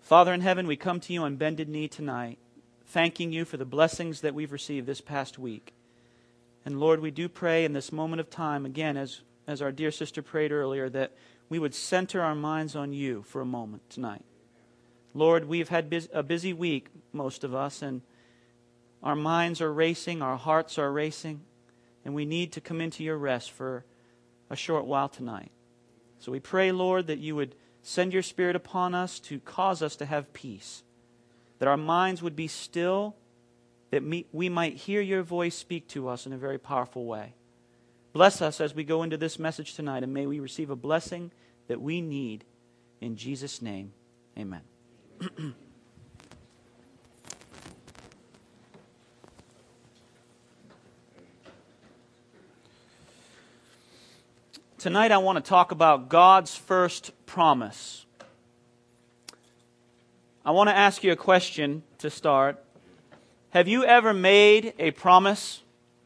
Father in heaven, we come to you on bended knee tonight, thanking you for the blessings that we've received this past week. And Lord, we do pray in this moment of time, again, as our dear sister prayed earlier, that we would center our minds on you for a moment tonight. Lord, we've had a busy week, most of us, and our minds are racing, our hearts are racing, and we need to come into your rest for a short while tonight. So we pray, Lord, that you would send your Spirit upon us to cause us to have peace, that our minds would be still, that we might hear your voice speak to us in a very powerful way. Bless us as we go into this message tonight, and may we receive a blessing that we need. In Jesus' name, amen. Tonight I want to talk about God's first promise. I want to ask you a question to start. Have you ever made a promise?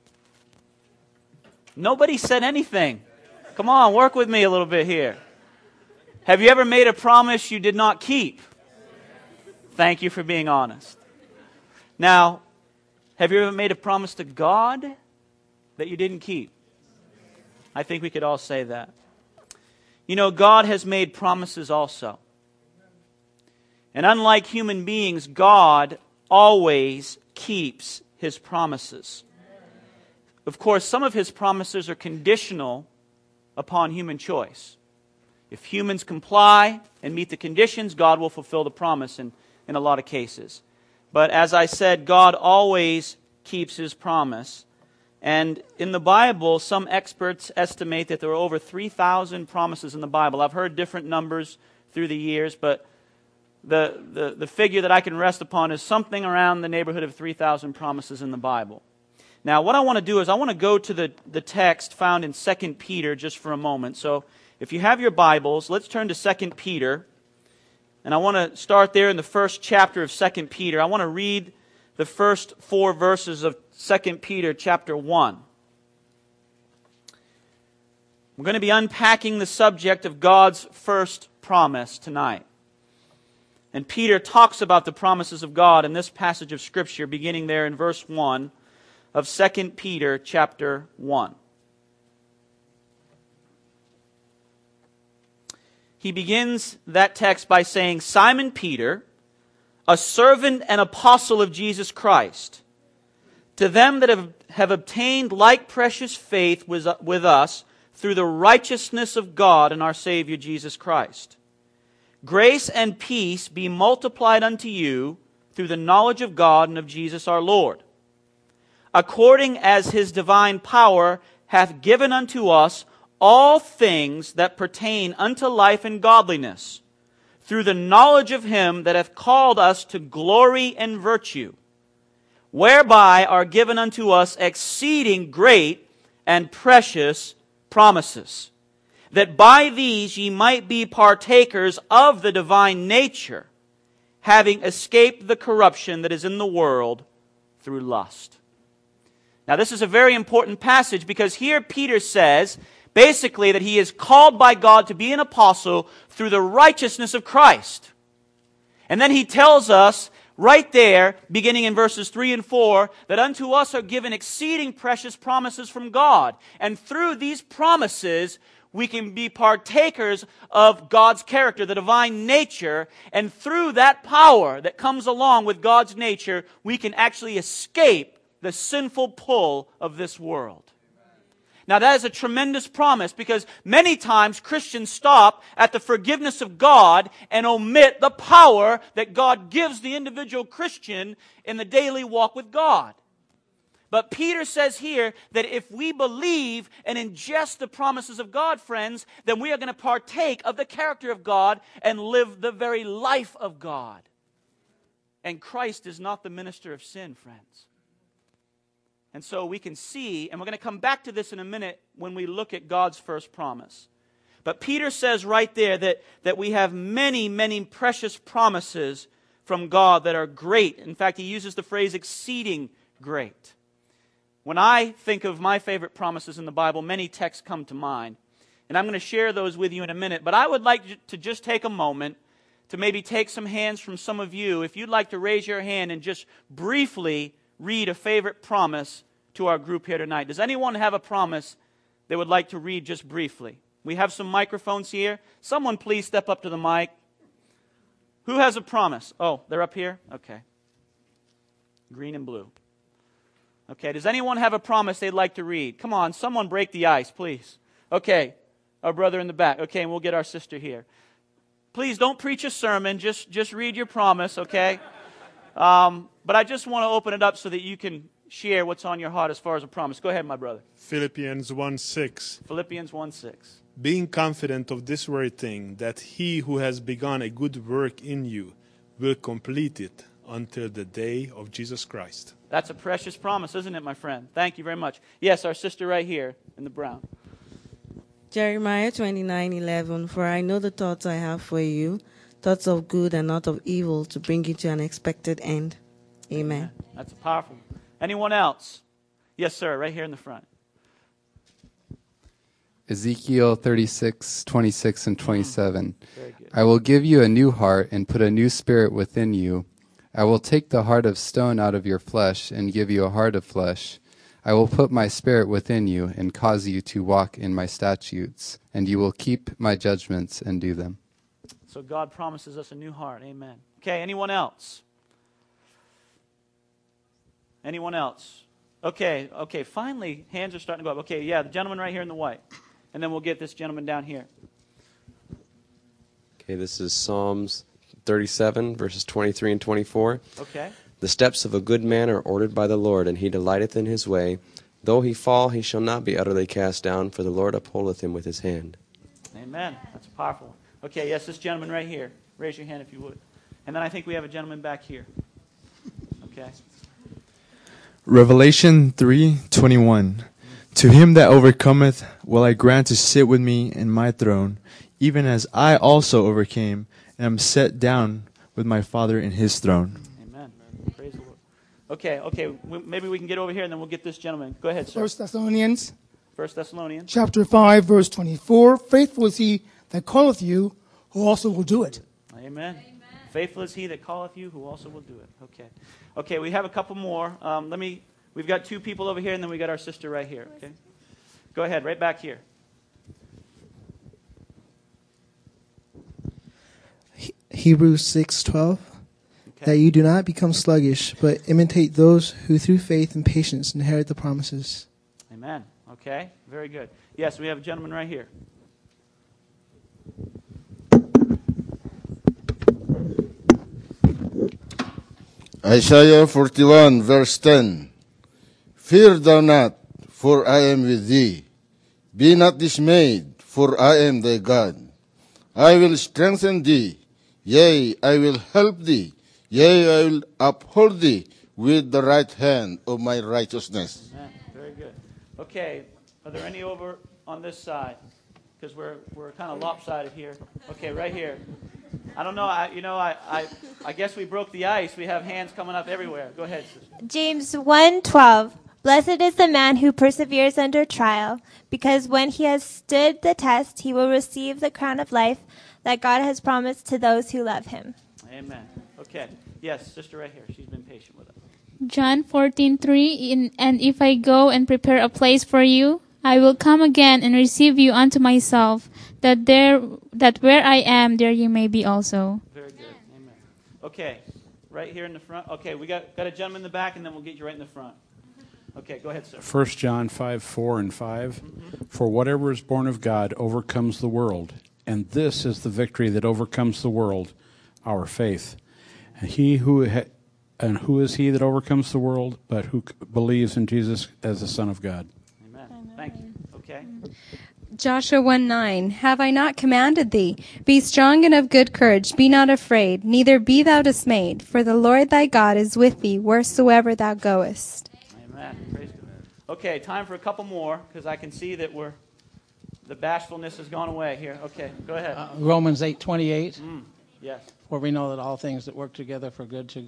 Nobody said anything. Come on, work with me a little bit here. Have you ever made a promise you did not keep? Thank you for being honest. Now, have you ever made a promise to God that you didn't keep? I think we could all say that. You know, God has made promises also. And unlike human beings, God always keeps His promises. Of course, some of His promises are conditional upon human choice. If humans comply and meet the conditions, God will fulfill the promise in a lot of cases. But as I said, God always keeps His promise. And in the Bible, some experts estimate that there are over 3,000 promises in the Bible. I've heard different numbers through the years, but the figure that I can rest upon is something around the neighborhood of 3,000 promises in the Bible. Now, what I want to do is I want to go to the text found in 2 Peter just for a moment. So if you have your Bibles, let's turn to 2 Peter. And I want to start there in the first chapter of 2 Peter. I want to read the first 4 verses of 2 Peter chapter 1. We're going to be unpacking the subject of God's first promise tonight. And Peter talks about the promises of God in this passage of Scripture, beginning there in verse 1 of 2 Peter chapter 1. He begins that text by saying, Simon Peter, a servant and apostle of Jesus Christ, to them that have obtained like precious faith with us through the righteousness of God and our Savior Jesus Christ. Grace and peace be multiplied unto you through the knowledge of God and of Jesus our Lord, according as His divine power hath given unto us all things that pertain unto life and godliness, through the knowledge of Him that hath called us to glory and virtue, whereby are given unto us exceeding great and precious promises, that by these ye might be partakers of the divine nature, having escaped the corruption that is in the world through lust. Now this is a very important passage because here Peter says, basically, that he is called by God to be an apostle through the righteousness of Christ. And then he tells us right there, beginning in verses 3 and 4, that unto us are given exceeding precious promises from God. And through these promises, we can be partakers of God's character, the divine nature. And through that power that comes along with God's nature, we can actually escape the sinful pull of this world. Now that is a tremendous promise because many times Christians stop at the forgiveness of God and omit the power that God gives the individual Christian in the daily walk with God. But Peter says here that if we believe and ingest the promises of God, friends, then we are going to partake of the character of God and live the very life of God. And Christ is not the minister of sin, friends. And so we can see, and we're going to come back to this in a minute when we look at God's first promise. But Peter says right there that we have many, many precious promises from God that are great. In fact, he uses the phrase exceeding great. When I think of my favorite promises in the Bible, many texts come to mind. And I'm going to share those with you in a minute. But I would like to just take a moment to maybe take some hands from some of you. If you'd like to raise your hand and just briefly read a favorite promise to our group here tonight. Does anyone have a promise they would like to read just briefly? We have some microphones here. Someone please step up to the mic. Who has a promise? Oh, they're up here? Okay. Green and blue. Okay, does anyone have a promise they'd like to read? Come on, someone break the ice, please. Okay, our brother in the back. Okay, and we'll get our sister here. Please don't preach a sermon, just read your promise, okay? But I just want to open it up so that you can share what's on your heart as far as a promise. Go ahead, my brother. Philippians 1:6. Philippians 1:6. Being confident of this very thing, that he who has begun a good work in you will complete it until the day of Jesus Christ. That's a precious promise, isn't it, my friend? Thank you very much. Yes, our sister right here in the brown. Jeremiah 29:11. For I know the thoughts I have for you, thoughts of good and not of evil, to bring you to an expected end. Amen. That's a powerful. Anyone else? Yes, sir, right here in the front. Ezekiel 36:26 and 27. Very good. I will give you a new heart and put a new spirit within you. I will take the heart of stone out of your flesh and give you a heart of flesh. I will put my spirit within you and cause you to walk in my statutes, and you will keep my judgments and do them. So God promises us a new heart. Amen. Okay, anyone else? Anyone else? Okay, finally, hands are starting to go up. Okay, yeah, the gentleman right here in the white. And then we'll get this gentleman down here. Okay, this is Psalms 37, verses 23 and 24. Okay. The steps of a good man are ordered by the Lord, and he delighteth in his way. Though he fall, he shall not be utterly cast down, for the Lord upholdeth him with his hand. Amen. That's powerful. Okay, yes, this gentleman right here. Raise your hand if you would. And then I think we have a gentleman back here. Okay. Revelation 3:21. To him that overcometh will I grant to sit with me in my throne, even as I also overcame and am set down with my Father in his throne. Amen. Praise the Lord. Okay. Maybe we can get over here and then we'll get this gentleman. Go ahead, sir. 1 Thessalonians 1 Thessalonians. chapter 5, verse 24. Faithful is he that calleth you, who also will do it. Amen. Faithful is he that calleth you, who also will do it. Okay, we have a couple more. We've got two people over here, and then we got our sister right here. Okay, go ahead, right back here. Hebrews 6:12. That you do not become sluggish, but imitate those who through faith and patience inherit the promises. Amen. Okay, very good. Yes, we have a gentleman right here. Isaiah 41, verse 10. Fear thou not, for I am with thee. Be not dismayed, for I am thy God. I will strengthen thee, yea, I will help thee, yea, I will uphold thee with the right hand of my righteousness. Amen. Very good. Okay, are there any over on this side? Because we're kind of lopsided here. Okay, right here. I don't know. I guess we broke the ice. We have hands coming up everywhere. Go ahead, sister. James 1:12. Blessed is the man who perseveres under trial, because when he has stood the test, he will receive the crown of life that God has promised to those who love him. Amen. Okay. Yes, sister right here. She's been patient with us. John 14:3. And if I go and prepare a place for you, I will come again and receive you unto myself, that where I am, there you may be also. Very good. Amen. Okay, right here in the front. Okay, we got a gentleman in the back, and then we'll get you right in the front. Okay, go ahead, sir. 1 John 5:4 and 5. For whatever is born of God overcomes the world, and this is the victory that overcomes the world, our faith. And who is he that overcomes the world, but who believes in Jesus as the Son of God? Amen. Thank you. Okay. Joshua 1:9. Have I not commanded thee? Be strong and of good courage. Be not afraid, neither be thou dismayed. For the Lord thy God is with thee wheresoever thou goest. Amen. Praise God. Okay, time for a couple more, because I can see that the bashfulness has gone away here. Okay, go ahead. Romans 8:28. Yes. For we know that all things that work together for good to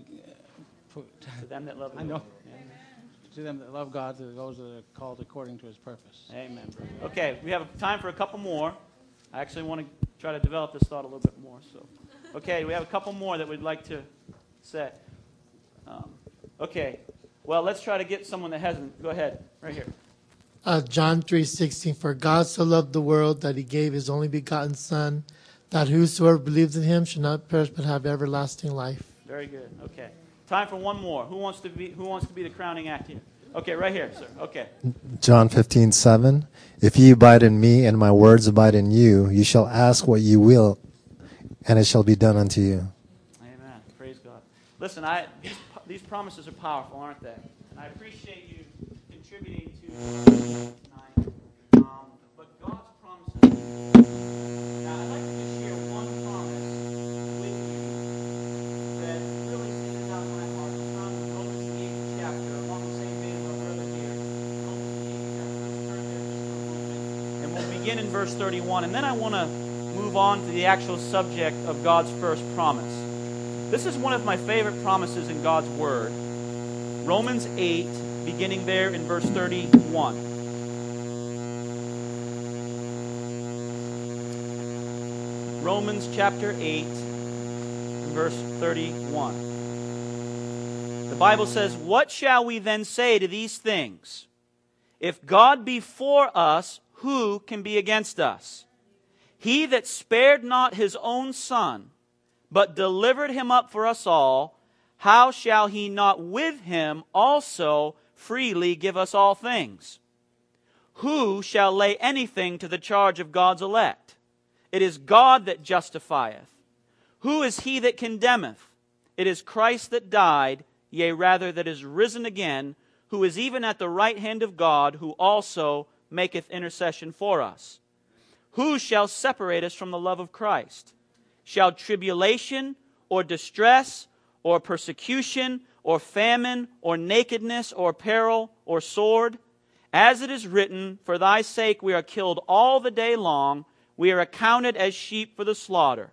them that love God. I know. To them that love God, to those that are called according to his purpose. Amen. Okay, we have time for a couple more. I actually want to try to develop this thought a little bit more. So, Okay, we have a couple more that we'd like to say. Okay, well, let's try to get someone that hasn't. Go ahead, right here. John 3:16, for God so loved the world that he gave his only begotten Son, that whosoever believes in him should not perish but have everlasting life. Very good. Okay. Time for one more. Who wants to be the crowning act here? Okay, right here, sir. Okay. John 15:7. If ye abide in me and my words abide in you, you shall ask what you will, and it shall be done unto you. Amen. Praise God. Listen, these promises are powerful, aren't they? And I appreciate you contributing to tonight. But God's promises. Now, I'd like to just share one promise with you that really stands out in my heart. It's found in Romans the 8th chapter, along the same vein of our brother here. Romans the 8th chapter. Let's turn there just for a moment. And we'll begin in verse 31. And then I want to move on to the actual subject of God's first promise. This is one of my favorite promises in God's Word. Romans 8, beginning there in verse 31. Romans chapter 8, verse 31. The Bible says, what shall we then say to these things? If God be for us, who can be against us? He that spared not his own Son, but delivered him up for us all, how shall he not with him also freely give us all things? Who shall lay anything to the charge of God's elect? It is God that justifieth. Who is he that condemneth? It is Christ that died, yea, rather that is risen again, who is even at the right hand of God, who also maketh intercession for us. Who shall separate us from the love of Christ? Shall tribulation, or distress, or persecution, or famine, or nakedness, or peril, or sword? As it is written, for thy sake we are killed all the day long, we are accounted as sheep for the slaughter.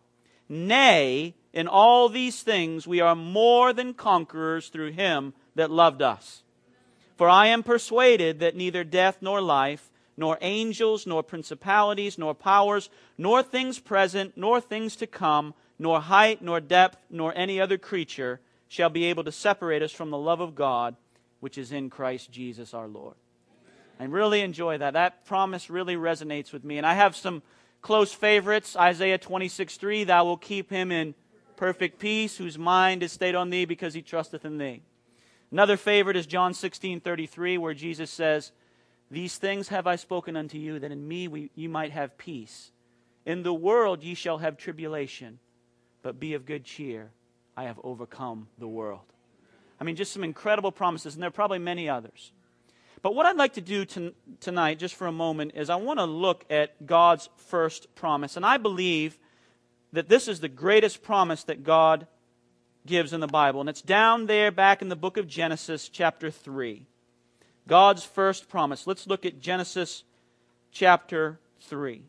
Nay, in all these things we are more than conquerors through him that loved us. For I am persuaded that neither death nor life, nor angels, nor principalities, nor powers, nor things present, nor things to come, nor height, nor depth, nor any other creature shall be able to separate us from the love of God, which is in Christ Jesus our Lord. I really enjoy that. That promise really resonates with me. And I have some close favorites. Isaiah 26:3, thou wilt keep him in perfect peace, whose mind is stayed on thee because he trusteth in thee. Another favorite is John 16:33, where Jesus says, these things have I spoken unto you, that in me you might have peace. In the world ye shall have tribulation, but be of good cheer. I have overcome the world. I mean, just some incredible promises, and there are probably many others. But what I'd like to do tonight, just for a moment, is I want to look at God's first promise. And I believe that this is the greatest promise that God gives in the Bible. And it's down there back in the book of Genesis, chapter 3. God's first promise. Let's look at Genesis chapter 3.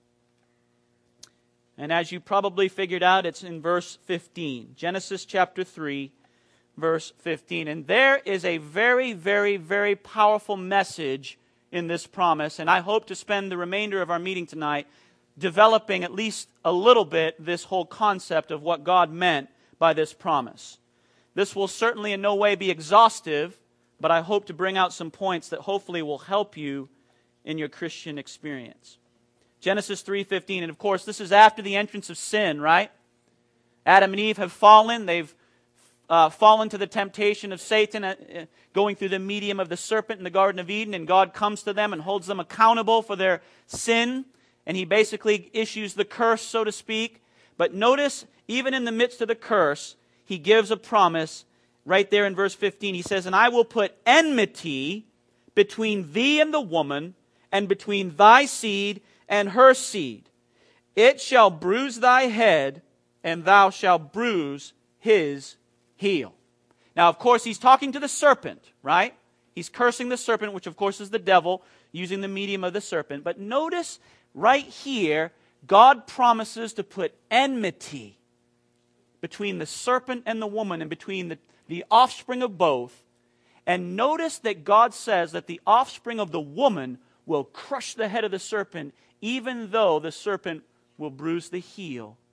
And as you probably figured out, it's in verse 15. Genesis chapter 3, verse 15. And there is a very, very, very powerful message in this promise. And I hope to spend the remainder of our meeting tonight developing at least a little bit this whole concept of what God meant by this promise. This will certainly in no way be exhaustive, but I hope to bring out some points that hopefully will help you in your Christian experience. Genesis 3:15, and of course this is after the entrance of sin, right? Adam and Eve have fallen. They've fallen to the temptation of Satan, going through the medium of the serpent in the Garden of Eden, and God comes to them and holds them accountable for their sin, and He basically issues the curse, so to speak. But notice, even in the midst of the curse, He gives a promise. Right there in verse 15, He says, and I will put enmity between thee and the woman, and between thy seed and her seed. It shall bruise thy head, and thou shalt bruise his heel. Now, of course, He's talking to the serpent, right? He's cursing the serpent, which of course is the devil, using the medium of the serpent. But notice right here, God promises to put enmity between the serpent and the woman, and between the offspring of both. And notice that God says that the offspring of the woman will crush the head of the serpent, even though the serpent will bruise the heel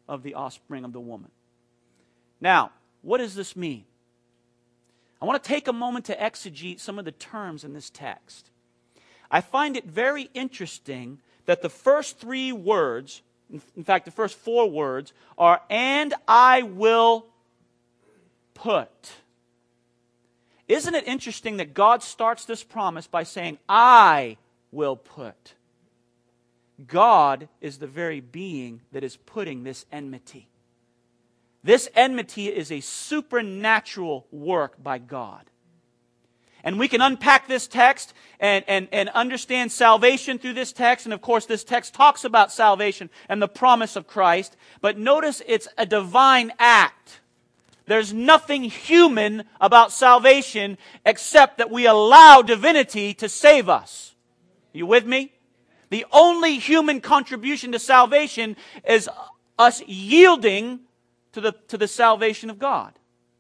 of the offspring of the woman. Now, what does this mean? I want to take a moment to exegete some of the terms in this text. I find it very interesting that the first 3 words, in fact, the first 4 words, are, and I will put. Isn't it interesting that God starts this promise by saying, I will put? God is the very being that is putting this enmity. This enmity is a supernatural work by God. And we can unpack this text and understand salvation through this text. And of course, this text talks about salvation and the promise of Christ. But notice it's a divine act. There's nothing human about salvation except that we allow divinity to save us. You with me? The only human contribution to salvation is us yielding to the salvation of God.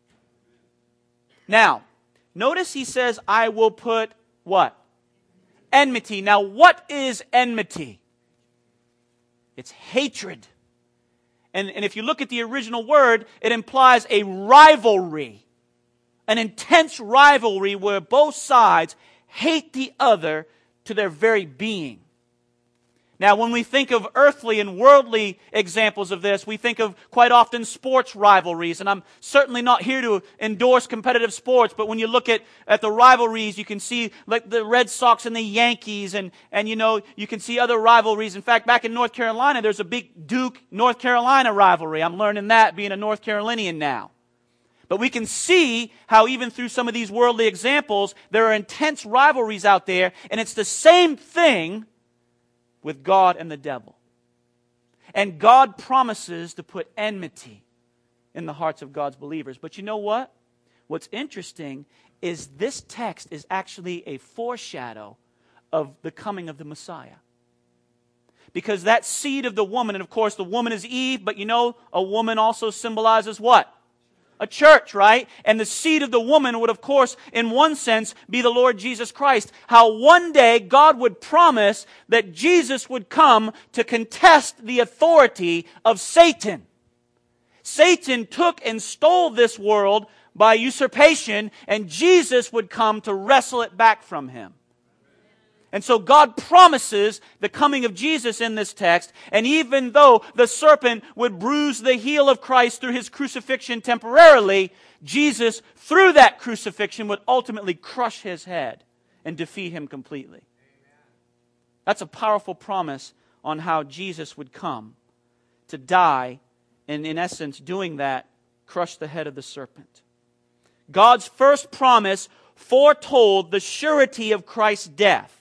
Now, notice he says, I will put what? Enmity. Now, what is enmity? It's hatred. And if you look at the original word, it implies a rivalry. An intense rivalry where both sides hate the other to their very being. Now, when we think of earthly and worldly examples of this, we think of quite often sports rivalries. And I'm certainly not here to endorse competitive sports, but when you look at the rivalries, you can see like the Red Sox and the Yankees, and you know, you can see other rivalries. In fact, back in North Carolina, there's a big Duke-North Carolina rivalry. I'm learning that, being a North Carolinian now. But we can see how even through some of these worldly examples, there are intense rivalries out there, and it's the same thing with God and the devil. And God promises to put enmity in the hearts of God's believers. But you know what? What's interesting is this text is actually a foreshadow of the coming of the Messiah. Because that seed of the woman, and of course the woman is Eve, but you know, a woman also symbolizes what? A church, right? And the seed of the woman would, of course, in one sense, be the Lord Jesus Christ. How one day God would promise that Jesus would come to contest the authority of Satan. Satan took and stole this world by usurpation, and Jesus would come to wrestle it back from him. And so God promises the coming of Jesus in this text, and even though the serpent would bruise the heel of Christ through his crucifixion temporarily, Jesus, through that crucifixion, would ultimately crush his head and defeat him completely. That's a powerful promise on how Jesus would come to die, and in essence, doing that, crush the head of the serpent. God's first promise foretold the surety of Christ's death.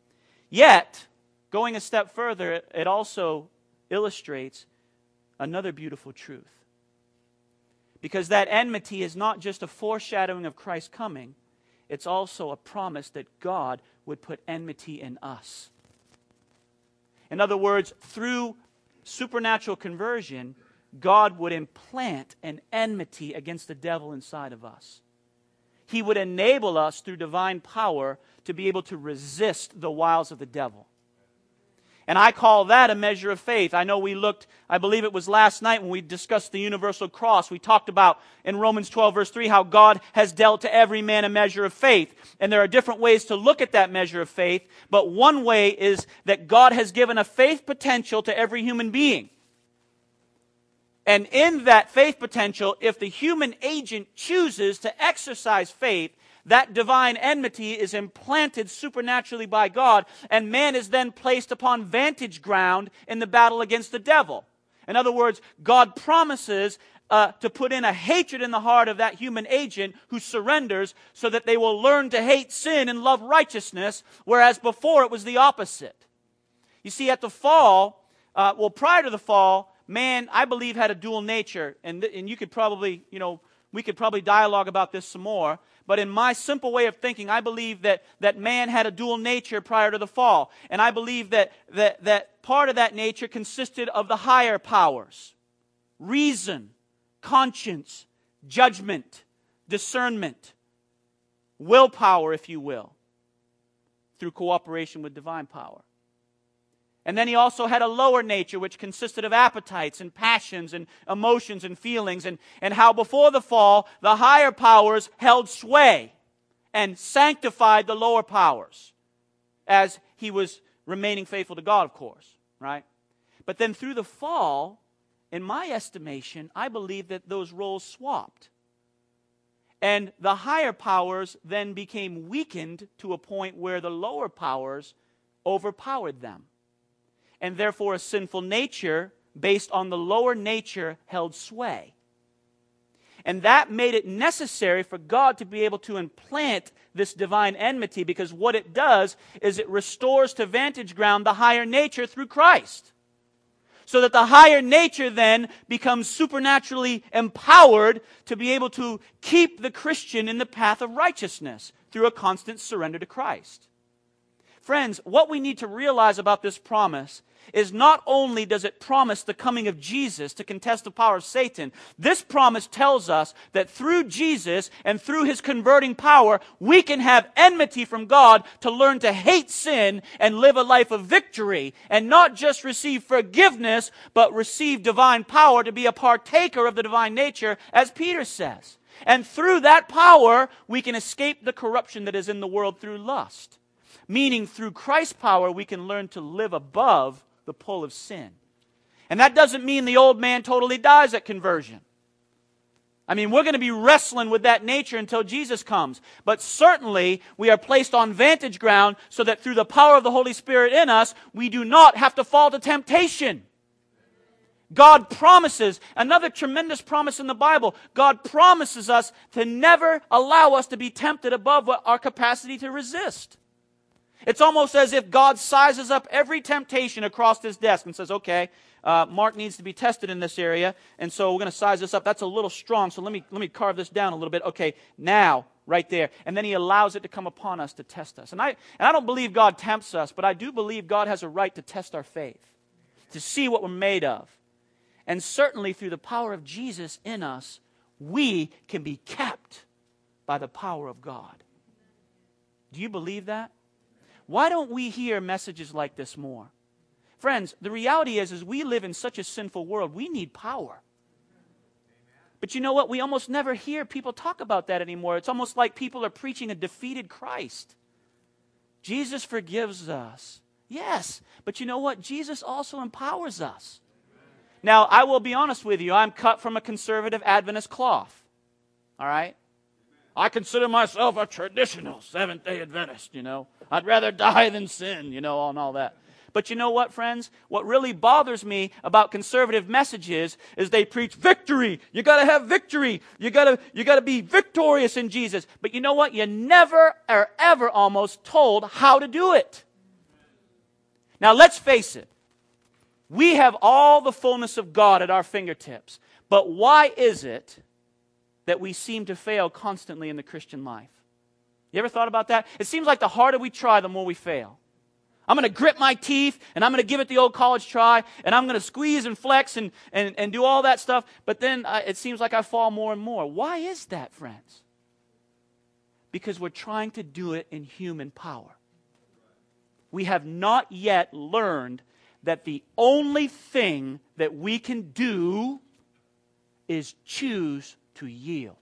Yet, going a step further, it also illustrates another beautiful truth. Because that enmity is not just a foreshadowing of Christ's coming, it's also a promise that God would put enmity in us. In other words, through supernatural conversion, God would implant an enmity against the devil inside of us. He would enable us through divine power to be able to resist the wiles of the devil. And I call that a measure of faith. I know we looked, I believe it was last night when we discussed the universal cross. We talked about in Romans 12 verse 3 how God has dealt to every man a measure of faith. And there are different ways to look at that measure of faith. But one way is that God has given a faith potential to every human being. And in that faith potential, if the human agent chooses to exercise faith, that divine enmity is implanted supernaturally by God, and man is then placed upon vantage ground in the battle against the devil. In other words, God promises to put in a hatred in the heart of that human agent who surrenders so that they will learn to hate sin and love righteousness, whereas before it was the opposite. You see, at the fall, prior to the fall, man, I believe, had a dual nature, and you could probably, we could probably dialogue about this some more, but in my simple way of thinking, I believe that man had a dual nature prior to the fall, and I believe that part of that nature consisted of the higher powers, reason, conscience, judgment, discernment, willpower, if you will, through cooperation with divine power. And then he also had a lower nature, which consisted of appetites and passions and emotions and feelings, and how before the fall, the higher powers held sway and sanctified the lower powers, as he was remaining faithful to God, of course, right? But then through the fall, in my estimation, I believe that those roles swapped. And the higher powers then became weakened to a point where the lower powers overpowered them. And therefore a sinful nature based on the lower nature held sway. And that made it necessary for God to be able to implant this divine enmity, because what it does is it restores to vantage ground the higher nature through Christ. So that the higher nature then becomes supernaturally empowered to be able to keep the Christian in the path of righteousness through a constant surrender to Christ. Friends, what we need to realize about this promise is not only does it promise the coming of Jesus to contest the power of Satan, this promise tells us that through Jesus and through His converting power, we can have enmity from God to learn to hate sin and live a life of victory, and not just receive forgiveness, but receive divine power to be a partaker of the divine nature, as Peter says. And through that power, we can escape the corruption that is in the world through lust. Meaning, through Christ's power, we can learn to live above the pull of sin. And that doesn't mean the old man totally dies at conversion. I mean, we're going to be wrestling with that nature until Jesus comes. But certainly, we are placed on vantage ground so that through the power of the Holy Spirit in us, we do not have to fall to temptation. God promises, another tremendous promise in the Bible, God promises us to never allow us to be tempted above our capacity to resist. It's almost as if God sizes up every temptation across His desk and says, okay, Mark needs to be tested in this area, and so we're going to size this up. That's a little strong, so let me carve this down a little bit. Okay, now, right there. And then He allows it to come upon us to test us. And I don't believe God tempts us, but I do believe God has a right to test our faith, to see what we're made of. And certainly through the power of Jesus in us, we can be kept by the power of God. Do you believe that? Why don't we hear messages like this more? Friends, the reality is we live in such a sinful world, we need power. But you know what? We almost never hear people talk about that anymore. It's almost like people are preaching a defeated Christ. Jesus forgives us. Yes, but you know what? Jesus also empowers us. Now, I will be honest with you. I'm cut from a conservative Adventist cloth. All right? I consider myself a traditional Seventh-day Adventist, I'd rather die than sin, and all that. But you know what, friends? What really bothers me about conservative messages is they preach victory. You got to have victory. You got to be victorious in Jesus. But you know what? You never are ever almost told how to do it. Now, let's face it. We have all the fullness of God at our fingertips. But why is it that we seem to fail constantly in the Christian life? You ever thought about that? It seems like the harder we try, the more we fail. I'm going to grit my teeth, and I'm going to give it the old college try, and I'm going to squeeze and flex and do all that stuff, but then it seems like I fall more and more. Why is that, friends? Because we're trying to do it in human power. We have not yet learned that the only thing that we can do is choose to yield.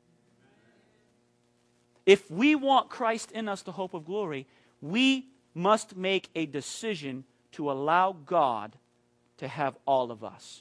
If we want Christ in us, the hope of glory, we must make a decision to allow God to have all of us.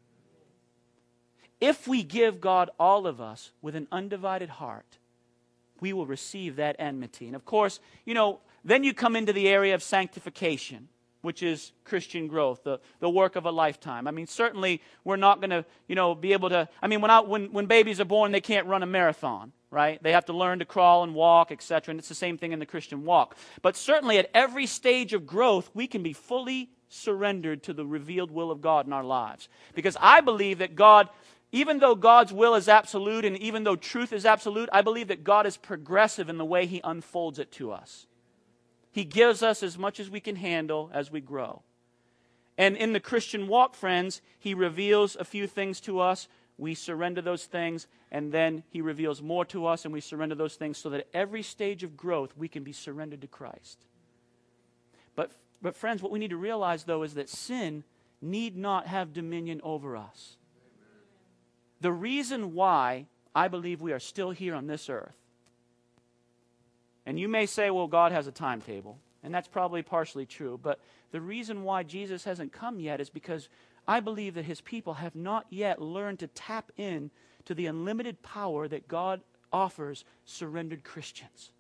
If we give God all of us with an undivided heart, we will receive that enmity. And of course, then you come into the area of sanctification, which is Christian growth, the work of a lifetime. I mean, certainly we're not going to, be able to, when babies are born, they can't run a marathon, right? They have to learn to crawl and walk, etc., and it's the same thing in the Christian walk. But certainly at every stage of growth, we can be fully surrendered to the revealed will of God in our lives. Because I believe that God, even though God's will is absolute and even though truth is absolute, I believe that God is progressive in the way He unfolds it to us. He gives us as much as we can handle as we grow. And in the Christian walk, friends, He reveals a few things to us. We surrender those things, and then He reveals more to us, and we surrender those things so that at every stage of growth, we can be surrendered to Christ. But But friends, what we need to realize, though, is that sin need not have dominion over us. The reason why I believe we are still here on this earth, and you may say, well, God has a timetable, and that's probably partially true, but the reason why Jesus hasn't come yet is because I believe that his people have not yet learned to tap in to the unlimited power that God offers surrendered Christians.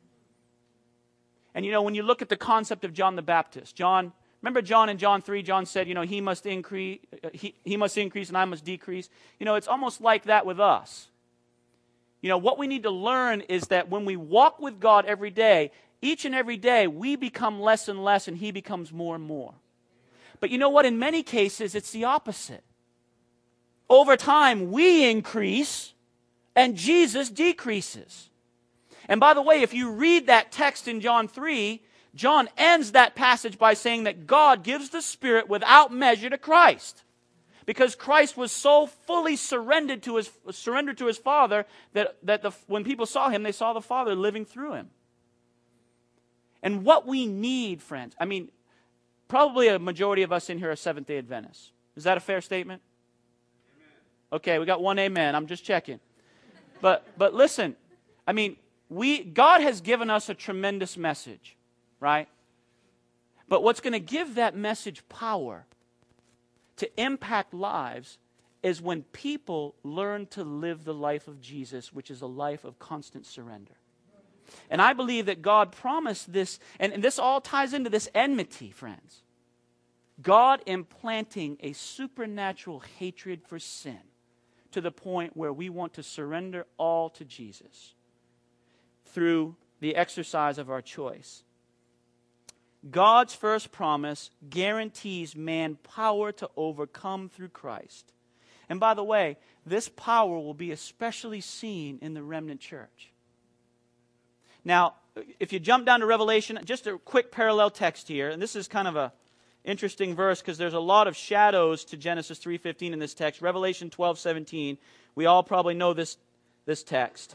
And when you look at the concept of John the Baptist, remember John in John 3, John said, he must increase, he must increase and I must decrease. It's almost like that with us. What we need to learn is that when we walk with God every day, each and every day, we become less and less and he becomes more and more. But you know what? In many cases, it's the opposite. Over time, we increase and Jesus decreases. And by the way, if you read that text in John 3, John ends that passage by saying that God gives the Spirit without measure to Christ. Because Christ was so fully surrendered to his Father that when people saw him, they saw the Father living through him. And what we need, friends, probably a majority of us in here are Seventh-day Adventists. Is that a fair statement? Amen. Okay, we got one amen. I'm just checking. But listen, God has given us a tremendous message, right? But what's going to give that message power to impact lives is when people learn to live the life of Jesus, which is a life of constant surrender. And I believe that God promised this, and this all ties into this enmity, friends. God implanting a supernatural hatred for sin to the point where we want to surrender all to Jesus through the exercise of our choice. God's first promise guarantees man power to overcome through Christ. And by the way, this power will be especially seen in the remnant church. Now, if you jump down to Revelation, just a quick parallel text here, and this is kind of a interesting verse because there's a lot of shadows to Genesis 3:15 in this text. Revelation 12:17, we all probably know this text.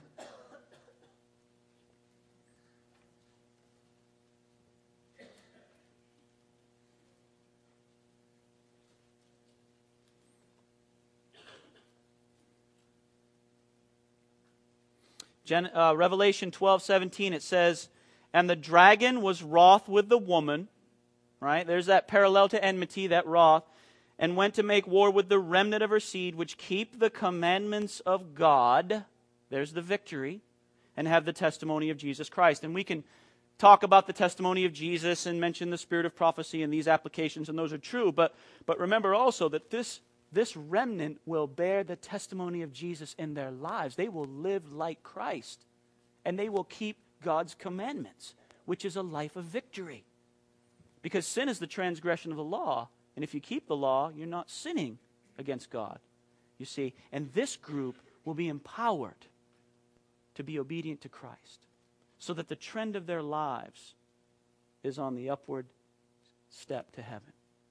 Revelation 12:17, it says, and the dragon was wroth with the woman, right? There's that parallel to enmity, that wrath, and went to make war with the remnant of her seed, which keep the commandments of God. There's the victory, and have the testimony of Jesus Christ. And we can talk about the testimony of Jesus and mention the spirit of prophecy and these applications, and those are true. But remember also that this remnant will bear the testimony of Jesus in their lives. They will live like Christ, and they will keep God's commandments, which is a life of victory. Because sin is the transgression of the law, and if you keep the law, you're not sinning against God, you see. And this group will be empowered to be obedient to Christ, so that the trend of their lives is on the upward step to heaven.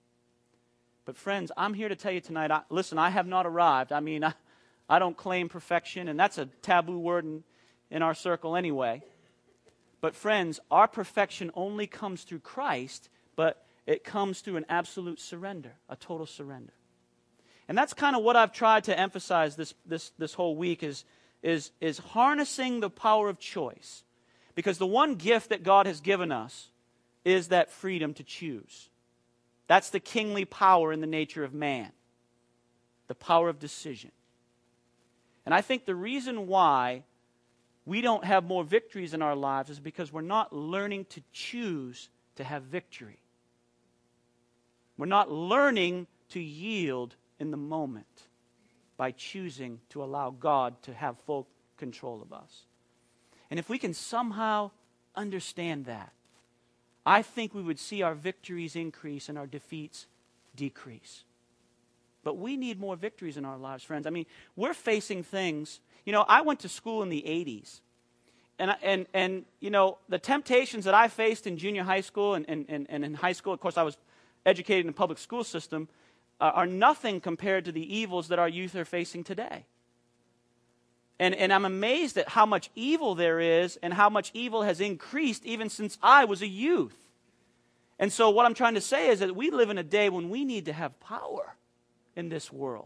But friends, I'm here to tell you tonight, listen, I have not arrived. I don't claim perfection, and that's a taboo word in our circle anyway. But friends, our perfection only comes through Christ, but it comes through an absolute surrender, a total surrender. And that's kind of what I've tried to emphasize this whole week is harnessing the power of choice. Because the one gift that God has given us is that freedom to choose. That's the kingly power in the nature of man, the power of decision. And I think the reason why we don't have more victories in our lives is because we're not learning to choose to have victory. We're not learning to yield in the moment by choosing to allow God to have full control of us. And if we can somehow understand that, I think we would see our victories increase and our defeats decrease. But we need more victories in our lives, friends. We're facing things. I went to school in the 80s. And the temptations that I faced in junior high school and in high school, of course, I was educated in the public school system, are nothing compared to the evils that our youth are facing today. And I'm amazed at how much evil there is and how much evil has increased even since I was a youth. And so what I'm trying to say is that we live in a day when we need to have power in this world.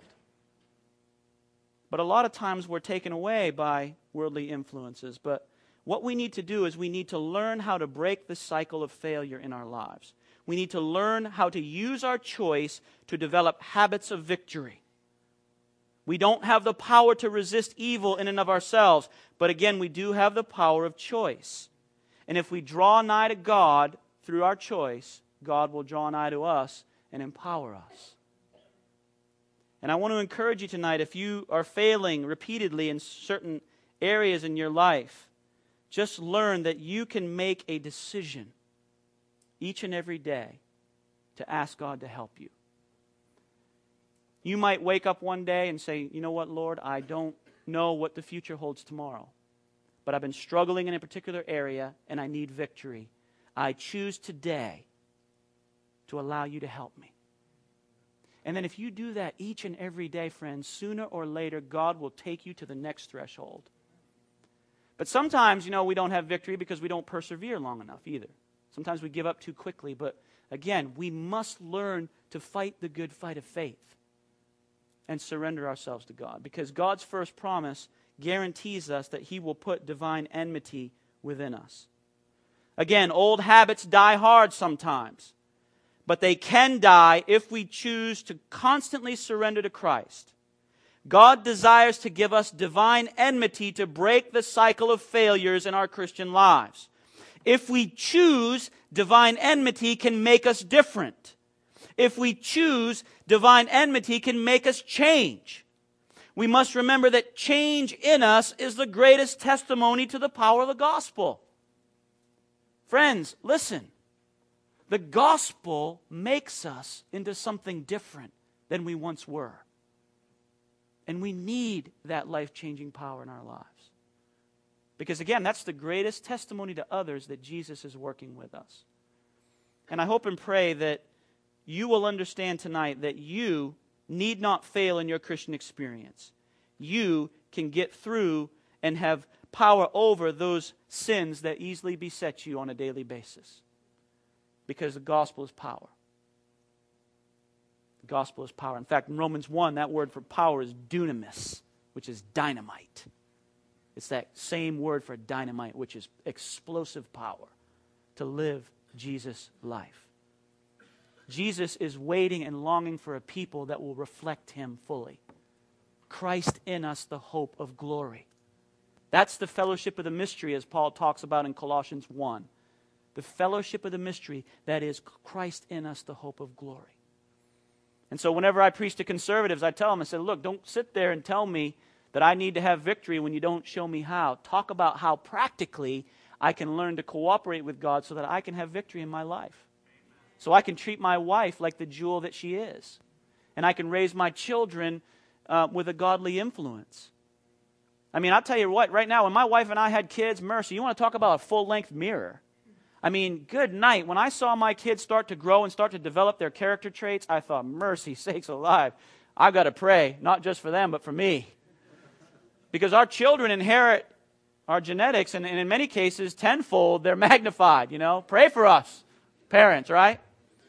But a lot of times we're taken away by worldly influences. But what we need to do is we need to learn how to break the cycle of failure in our lives. We need to learn how to use our choice to develop habits of victory. We don't have the power to resist evil in and of ourselves, but again, we do have the power of choice. And if we draw nigh to God through our choice, God will draw nigh to us and empower us. And I want to encourage you tonight, if you are failing repeatedly in certain areas in your life, just learn that you can make a decision each and every day to ask God to help you. You might wake up one day and say, you know what, Lord, I don't know what the future holds tomorrow, but I've been struggling in a particular area and I need victory. I choose today to allow you to help me. And then if you do that each and every day, friends, sooner or later, God will take you to the next threshold. But sometimes, we don't have victory because we don't persevere long enough either. Sometimes we give up too quickly. But again, we must learn to fight the good fight of faith and surrender ourselves to God. Because God's first promise guarantees us that He will put divine enmity within us. Again, old habits die hard sometimes. But they can die if we choose to constantly surrender to Christ. God desires to give us divine enmity to break the cycle of failures in our Christian lives. If we choose, divine enmity can make us different. If we choose, divine enmity can make us change. We must remember that change in us is the greatest testimony to the power of the gospel. Friends, listen. The gospel makes us into something different than we once were. And we need that life-changing power in our lives. Because again, that's the greatest testimony to others that Jesus is working with us. And I hope and pray that you will understand tonight that you need not fail in your Christian experience. You can get through and have power over those sins that easily beset you on a daily basis. Because the gospel is power. The gospel is power. In fact, in Romans 1, that word for power is dunamis, which is dynamite. It's that same word for dynamite, which is explosive power to live Jesus' life. Jesus is waiting and longing for a people that will reflect Him fully. Christ in us, the hope of glory. That's the fellowship of the mystery, as Paul talks about in Colossians 1. The fellowship of the mystery, that is Christ in us, the hope of glory. And so whenever I preach to conservatives, I tell them, I say, look, don't sit there and tell me that I need to have victory when you don't show me how. Talk about how practically I can learn to cooperate with God so that I can have victory in my life. So I can treat my wife like the jewel that she is. And I can raise my children with a godly influence. I mean, I'll tell you what, right now, when my wife and I had kids, mercy, you want to talk about a full-length mirror. I mean, good night. When I saw my kids start to grow and start to develop their character traits, I thought, mercy sakes alive, I've got to pray, not just for them, but for me. Because our children inherit our genetics, and in many cases, tenfold, they're magnified, Pray for us, parents, right?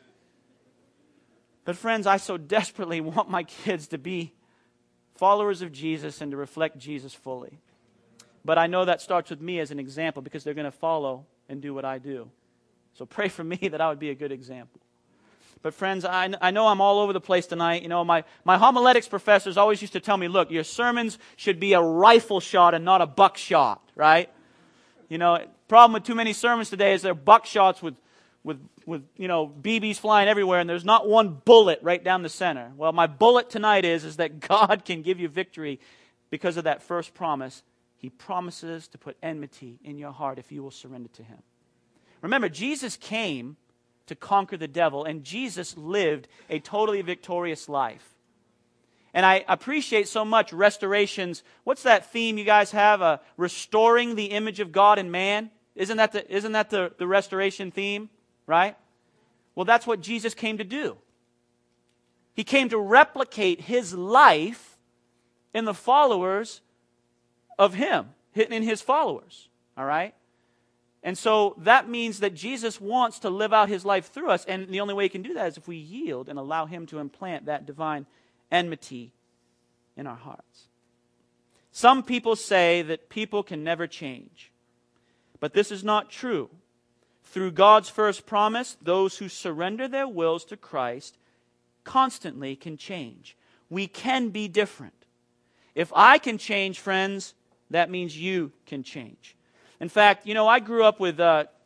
But friends, I so desperately want my kids to be followers of Jesus and to reflect Jesus fully. But I know that starts with me as an example because they're going to follow and do what I do. So pray for me that I would be a good example. But friends, I know I'm all over the place tonight. My homiletics professors always used to tell me, look, your sermons should be a rifle shot and not a buckshot, right? Problem with too many sermons today is they're buckshots with BBs flying everywhere, and there's not one bullet right down the center. Well, my bullet tonight is that God can give you victory because of that first promise. He promises to put enmity in your heart if you will surrender to Him. Remember, Jesus came to conquer the devil, and Jesus lived a totally victorious life. And I appreciate so much restorations. What's that theme you guys have? Restoring the image of God in man. Isn't that the restoration theme, right? Well, that's what Jesus came to do. He came to replicate His life in the followers of Him, in His followers, all right? And so that means that Jesus wants to live out his life through us, and the only way he can do that is if we yield and allow him to implant that divine enmity in our hearts. Some people say that people can never change, but this is not true. Through God's first promise, those who surrender their wills to Christ constantly can change. We can be different. If I can change, friends, that means you can change. In fact, you know, I grew up with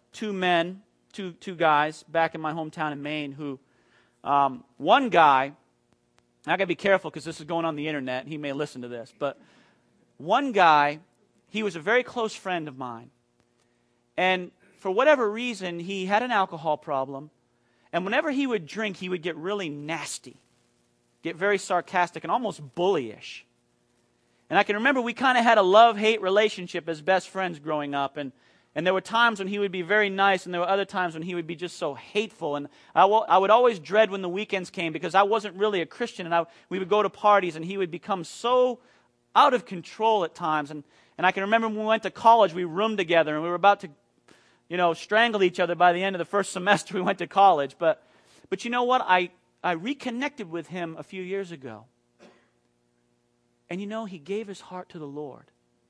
two guys back in my hometown in Maine who, one guy, I got to be careful because this is going on the internet, and he may listen to this, but one guy, he was a very close friend of mine. And for whatever reason, he had an alcohol problem. And whenever he would drink, he would get really nasty, get very sarcastic and almost bullyish. And I can remember we kind of had a love-hate relationship as best friends growing up. And there were times when he would be very nice, and there were other times when he would be just so hateful. And I would always dread when the weekends came because I wasn't really a Christian. And we would go to parties, and he would become so out of control at times. And I can remember when we went to college, we roomed together, and we were about to, you know, strangle each other by the end of the first semester we went to college. But you know what? I reconnected with him a few years ago. And you know, he gave his heart to the Lord.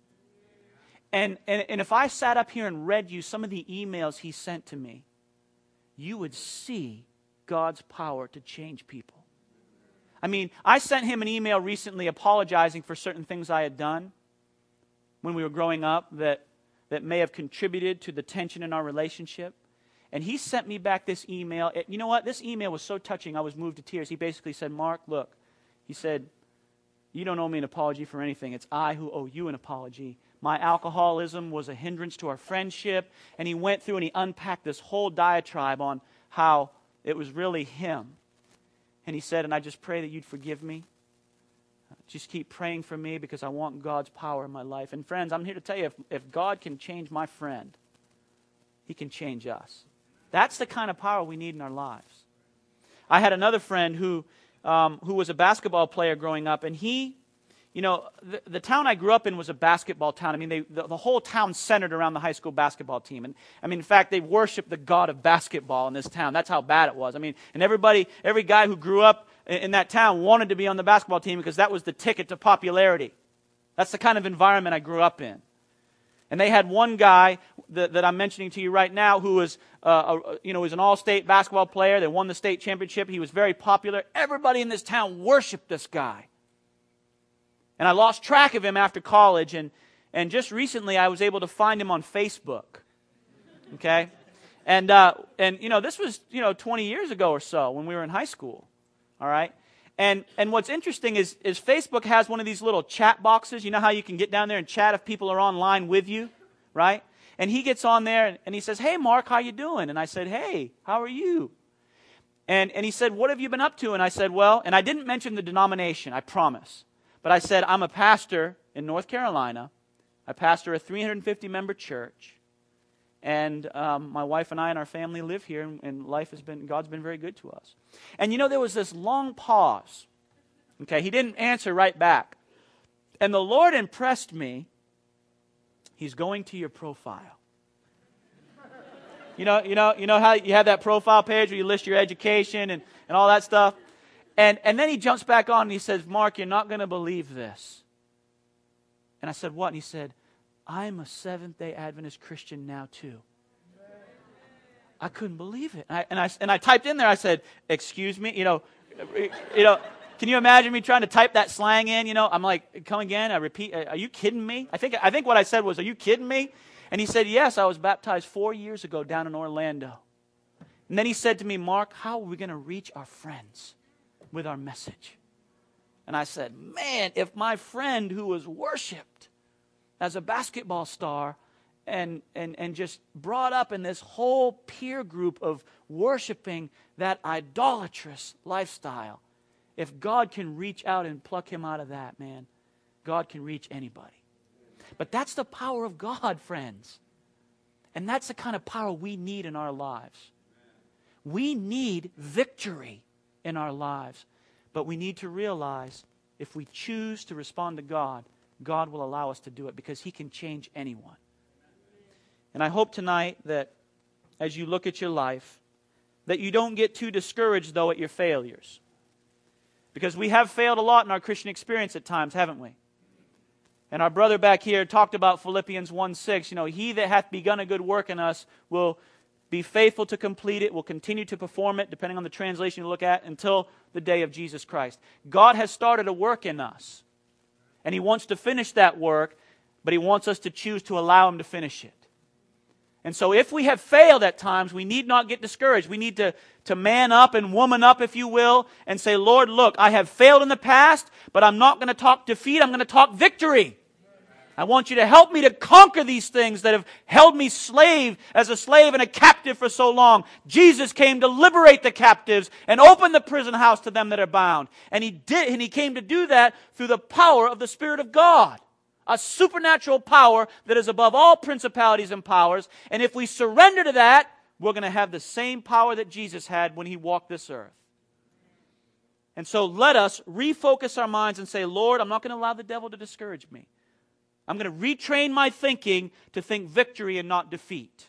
And if I sat up here and read you some of the emails he sent to me, you would see God's power to change people. I mean, I sent him an email recently apologizing for certain things I had done when we were growing up that may have contributed to the tension in our relationship. And he sent me back this email. You know what? This email was so touching, I was moved to tears. He basically said, Mark, look, he said, you don't owe me an apology for anything. It's I who owe you an apology. My alcoholism was a hindrance to our friendship. And he went through and he unpacked this whole diatribe on how it was really him. And he said, and I just pray that you'd forgive me. Just keep praying for me because I want God's power in my life. And friends, I'm here to tell you, if God can change my friend, he can change us. That's the kind of power we need in our lives. I had another friend who was a basketball player growing up, and he, you know, the town I grew up in was a basketball town. I mean, the whole town centered around the high school basketball team. And I mean, in fact, they worshiped the god of basketball in this town. That's how bad it was. I mean, and every guy who grew up in that town wanted to be on the basketball team because that was the ticket to popularity. That's the kind of environment I grew up in. And they had one guy that I'm mentioning to you right now who was, was an all-state basketball player. They won the state championship. He was very popular. Everybody in this town worshiped this guy. And I lost track of him after college. And just recently, I was able to find him on Facebook. Okay, and this was 20 years ago or so when we were in high school. All right. And what's interesting is Facebook has one of these little chat boxes. You know how you can get down there and chat if people are online with you, right? And he gets on there and he says, "Hey, Mark, how you doing?" And I said, "Hey, how are you?" And he said, "What have you been up to?" And I said, "Well," and I didn't mention the denomination, I promise. But I said, "I'm a pastor in North Carolina. I pastor a 350-member church. And my wife and I and our family live here, and God's been very good to us." And there was this long pause. Okay, he didn't answer right back. And the Lord impressed me. He's going to your profile. You know how you have that profile page where you list your education and all that stuff? And then he jumps back on and he says, "Mark, you're not going to believe this." And I said, "What?" And he said, "I'm a Seventh-day Adventist Christian now too." I couldn't believe it. And I typed in there, I said, "Excuse me?" Can you imagine me trying to type that slang in? I'm like, "Come again?" I repeat, "Are you kidding me?" I think what I said was, "Are you kidding me?" And he said, "Yes, I was baptized 4 years ago down in Orlando." And then he said to me, "Mark, how are we going to reach our friends with our message?" And I said, "Man, if my friend who was worshipped as a basketball star and just brought up in this whole peer group of worshiping that idolatrous lifestyle, if God can reach out and pluck him out of that, man, God can reach anybody." But that's the power of God, friends. And that's the kind of power we need in our lives. We need victory in our lives. But we need to realize if we choose to respond to God, God will allow us to do it because he can change anyone. And I hope tonight that as you look at your life, that you don't get too discouraged, though, at your failures. Because we have failed a lot in our Christian experience at times, haven't we? And our brother back here talked about Philippians 1:6. You know, he that hath begun a good work in us will be faithful to complete it, will continue to perform it, depending on the translation you look at, until the day of Jesus Christ. God has started a work in us. And He wants to finish that work, but He wants us to choose to allow Him to finish it. And so if we have failed at times, we need not get discouraged. We need to man up and woman up, if you will, and say, Lord, look, I have failed in the past, but I'm not going to talk defeat, I'm going to talk victory. I want you to help me to conquer these things that have held me as a slave and a captive for so long. Jesus came to liberate the captives and open the prison house to them that are bound. And He came to do that through the power of the Spirit of God. A supernatural power that is above all principalities and powers. And if we surrender to that, we're going to have the same power that Jesus had when He walked this earth. And so let us refocus our minds and say, Lord, I'm not going to allow the devil to discourage me. I'm going to retrain my thinking to think victory and not defeat.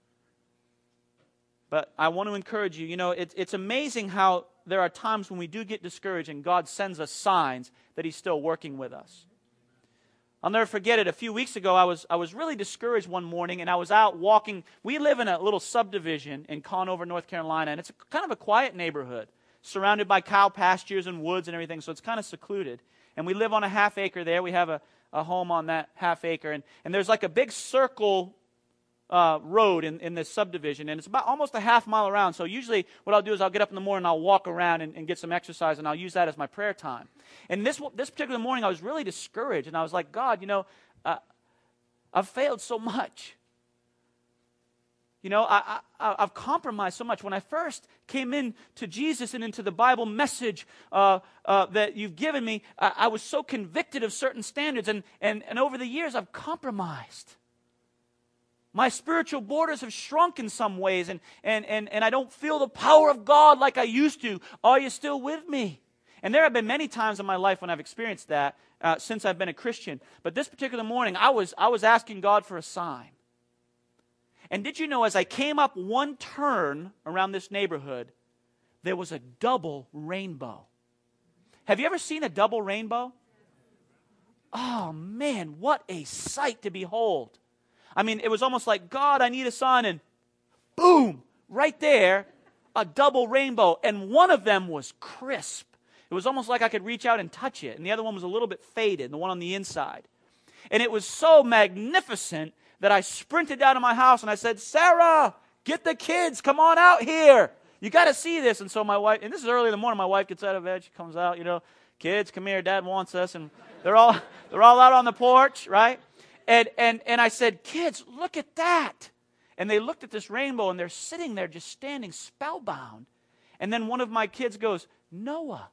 But I want to encourage you, it's amazing how there are times when we do get discouraged and God sends us signs that He's still working with us. I'll never forget it. A few weeks ago, I was really discouraged one morning, and I was out walking. We live in a little subdivision in Conover, North Carolina, and it's kind of a quiet neighborhood, surrounded by cow pastures and woods and everything, so it's kind of secluded. And we live on a half acre there. We have a home on that half acre, and there's like a big circle road in this subdivision, and it's about almost a half mile around. So usually what I'll do is I'll get up in the morning and I'll walk around and get some exercise, and I'll use that as my prayer time. And this particular morning I was really discouraged, and I was like, God, I've failed so much. I've compromised so much. When I first came into Jesus and into the Bible message that you've given me, I was so convicted of certain standards, and over the years I've compromised. My spiritual borders have shrunk in some ways, and I don't feel the power of God like I used to. Are you still with me? And there have been many times in my life when I've experienced that since I've been a Christian. But this particular morning, I was asking God for a sign. And did you know, as I came up one turn around this neighborhood, there was a double rainbow. Have you ever seen a double rainbow? Oh, man, what a sight to behold. I mean, it was almost like, God, I need a sign, and boom, right there, a double rainbow. And one of them was crisp. It was almost like I could reach out and touch it. And the other one was a little bit faded, the one on the inside. And it was so magnificent that I sprinted down to my house and I said, Sarah, get the kids, come on out here. You got to see this. And so my wife, and this is early in the morning, my wife gets out of bed, she comes out, kids, come here, Dad wants us. And they're all out on the porch, right? And I said, kids, look at that. And they looked at this rainbow, and they're sitting there just standing spellbound. And then one of my kids goes, Noah.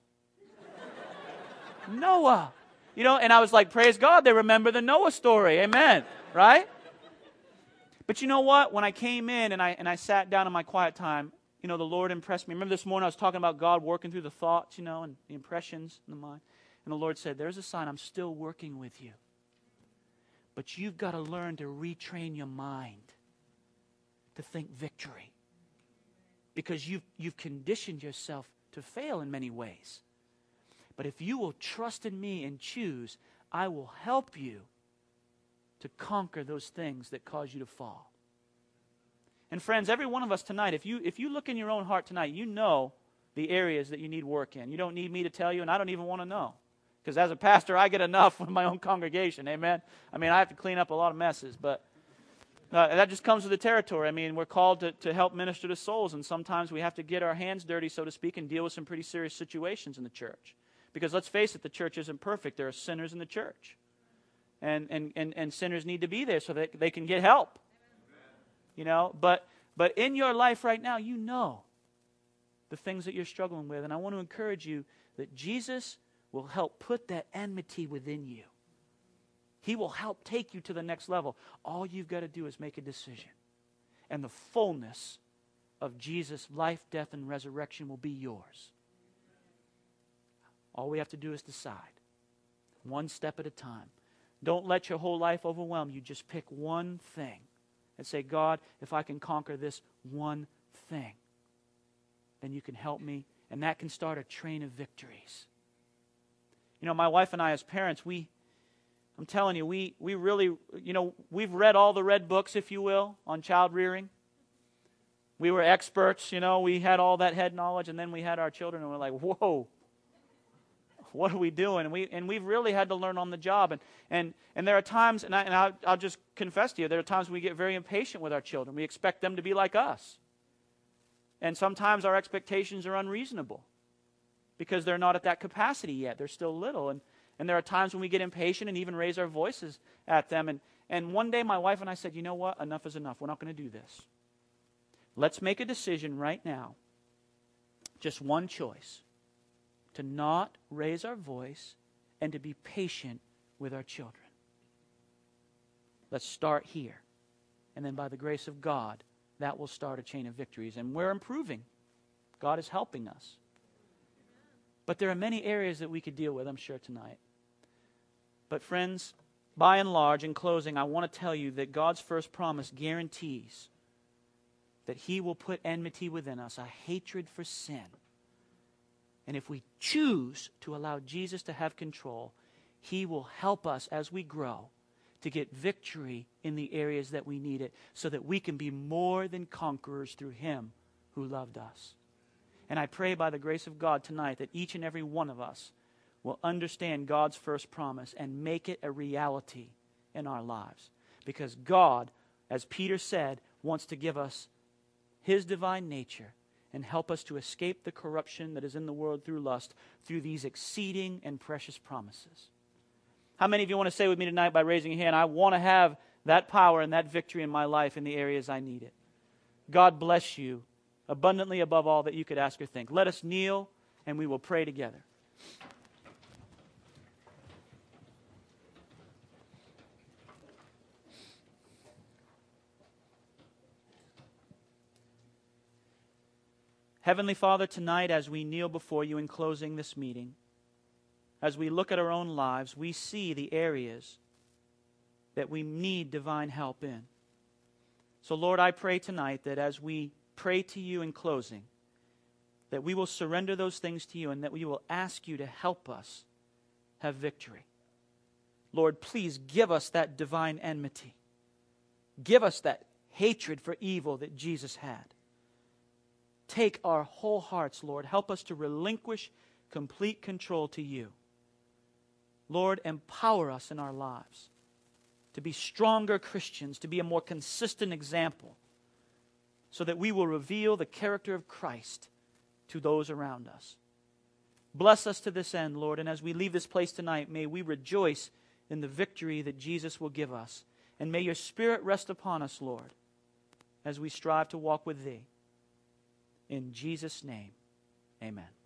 Noah. And I was like, praise God, they remember the Noah story. Amen. Right? But you know what? When I came in and I sat down in my quiet time, the Lord impressed me. Remember this morning I was talking about God working through the thoughts, and the impressions in the mind. And the Lord said, there's a sign, I'm still working with you. But you've got to learn to retrain your mind to think victory. Because you've conditioned yourself to fail in many ways. But if you will trust in me and choose, I will help you to conquer those things that cause you to fall. And friends, every one of us tonight, if you look in your own heart tonight, you know the areas that you need work in. You don't need me to tell you, and I don't even want to know. Because as a pastor, I get enough with my own congregation, amen? I mean, I have to clean up a lot of messes, but that just comes with the territory. I mean, we're called to help minister to souls, and sometimes we have to get our hands dirty, so to speak, and deal with some pretty serious situations in the church. Because let's face it, the church isn't perfect. There are sinners in the church. And sinners need to be there so that they can get help. But in your life right now, you know the things that you're struggling with. And I want to encourage you that Jesus will help put that enmity within you. He will help take you to the next level. All you've got to do is make a decision. And the fullness of Jesus' life, death, and resurrection will be yours. All we have to do is decide. One step at a time. Don't let your whole life overwhelm you. Just pick one thing and say, God, if I can conquer this one thing, then you can help me. And that can start a train of victories. You know, my wife and I as parents, I'm telling you, we really, we've read all the red books, if you will, on child rearing. We were experts, we had all that head knowledge, and then we had our children, and we're like, whoa, what are we doing? And we've really had to learn on the job. And there are times, and I'll just confess to you, there are times we get very impatient with our children. We expect them to be like us. And sometimes our expectations are unreasonable because they're not at that capacity yet. They're still little. And there are times when we get impatient and even raise our voices at them. And one day my wife and I said, you know what? Enough is enough. We're not going to do this. Let's make a decision right now. Just one choice. To not raise our voice and to be patient with our children. Let's start here. And then by the grace of God, that will start a chain of victories. And we're improving. God is helping us. But there are many areas that we could deal with, I'm sure, tonight. But friends, by and large, in closing, I want to tell you that God's first promise guarantees that He will put enmity within us, a hatred for sin. And if we choose to allow Jesus to have control, He will help us as we grow to get victory in the areas that we need it, so that we can be more than conquerors through Him who loved us. And I pray by the grace of God tonight that each and every one of us will understand God's first promise and make it a reality in our lives. Because God, as Peter said, wants to give us His divine nature and help us to escape the corruption that is in the world through lust, through these exceeding and precious promises. How many of you want to say with me tonight by raising your hand, I want to have that power and that victory in my life in the areas I need it? God bless you abundantly above all that you could ask or think. Let us kneel and we will pray together. Heavenly Father, tonight as we kneel before you in closing this meeting, as we look at our own lives, we see the areas that we need divine help in. So Lord, I pray tonight that as we pray to you in closing, that we will surrender those things to you and that we will ask you to help us have victory. Lord, please give us that divine enmity. Give us that hatred for evil that Jesus had. Take our whole hearts, Lord. Help us to relinquish complete control to you. Lord, empower us in our lives to be stronger Christians, to be a more consistent example, so that we will reveal the character of Christ to those around us. Bless us to this end, Lord, and as we leave this place tonight, may we rejoice in the victory that Jesus will give us. And may your Spirit rest upon us, Lord, as we strive to walk with Thee. In Jesus' name, amen.